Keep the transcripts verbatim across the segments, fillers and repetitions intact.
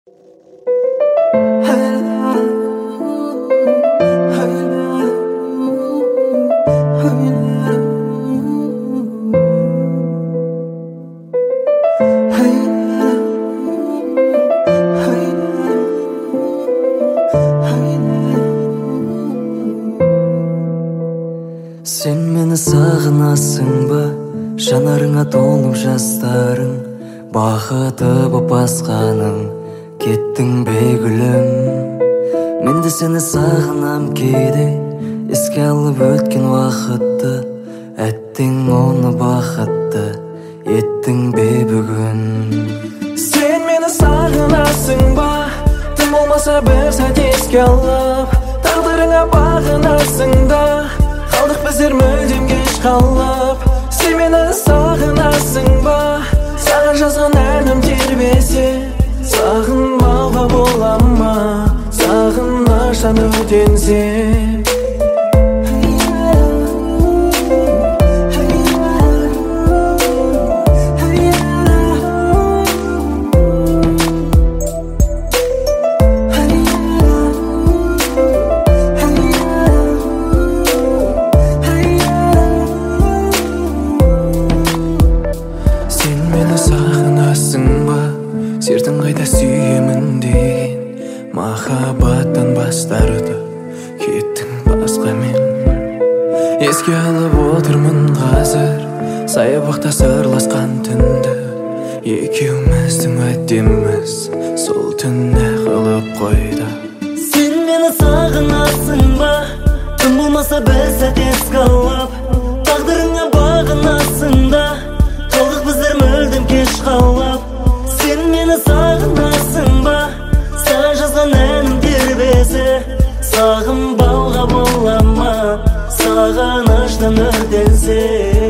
Sen meni sağınasың ба, жанарыңа толып жастарың, бақыты боп басқаның, кеттің бе гүлім. Мен де сені сағынам кейде, еске алып өткен уақытты, әттең оны бақытты, еттің бе бүгін. Sen meni sağınasың ба, тым болмаса бір сәт еске алып, тағдырыңа бағынасың да, қалдық біздер мүлдем кеш қалып. Sen meni sağınasың ба, саған жазған әнім тербесе, сағынбауға бола ма, сағыныштан өртенсе. Сертің қайда сүйемін деген, махаббаттан бас тартып кеттің басқамен. Еске алып отырмын қазір, саябақта сырласқан түнді, екеуміздің уәдеміз сол түнде қалып қойды. Sen meni sağınasың ба, тым болмаса бір сәт еске алып, тағдырыңа бағынасың да, қалдық біздер мүлдем кеш қалып. Sen meni sağınasың ба, саған жазған әнім тербесе, сағынбауға бола ма, сағыныштан өртенсе.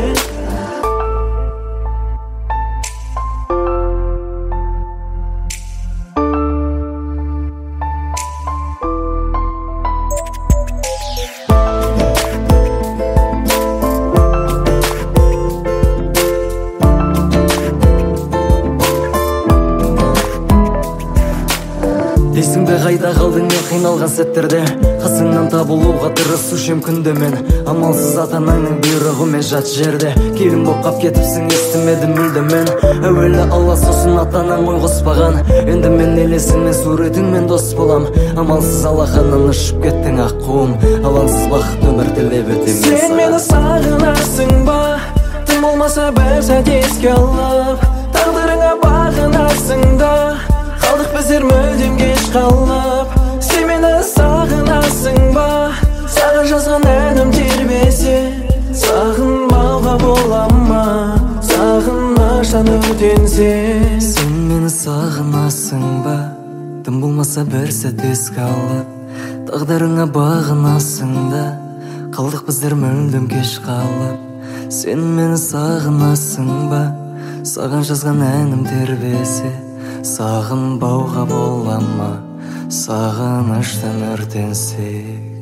Дейсің бе қайда қалдың мен қиналған сәттерде, қасыңнан табылуға тырысушым күнде мен. Амалсыз ата-анаңның бұйрығымен жат жерде, келін боп қап кетіпсің, естімедім мүлде мен. Әуелі Алла, сосын ата-анаң ой қоспаған, енді мен елесіңмен суретіңмен дос болам. Амалсыз алақаннан ұшып кеттің ақ қуым, алаңсыз бақыт өмір тілеп өтем. Sen meni sağınasың ба, тым болмаса бір сәт еске алып, тағдырыңа бағынасың да, қалдық біздер мүлдем кеш қалып. Sen meni sağınasың ба, саған жазған әнім тербесе, сағынбауға бола ма, сағыныштан өртенсе. Sen meni sağınasың ба, тым болмаса бір сәт еске алып, тағдырыңа бағынасың да, қалдық біздер мүлдем кеш қалып. Sen meni sağınасың ба, саған жазған әнім тербесе, сағынбауға бола ма, сағыныштан өртенсек.